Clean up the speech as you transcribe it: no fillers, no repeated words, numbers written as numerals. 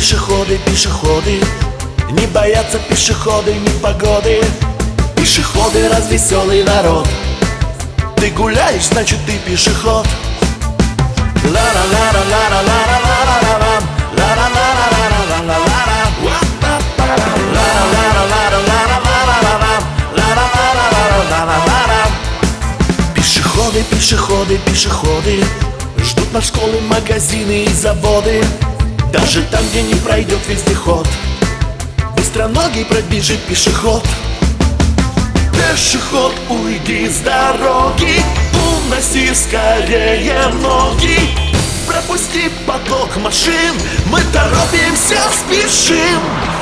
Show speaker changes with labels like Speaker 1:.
Speaker 1: пешеходы, пешеходы. Не боятся пешеходы ни погоды. Пешеходы развеселый народ. Ты гуляешь, значит ты пешеход. Пешеходы, пешеходы, пешеходы ждут на школы, магазины и заводы. Даже там, где не пройдет вездеход, быстроногий пробежит пешеход. Пешеход, уйди с дороги, уноси скорее ноги. Пропусти поток машин, мы торопимся, спешим.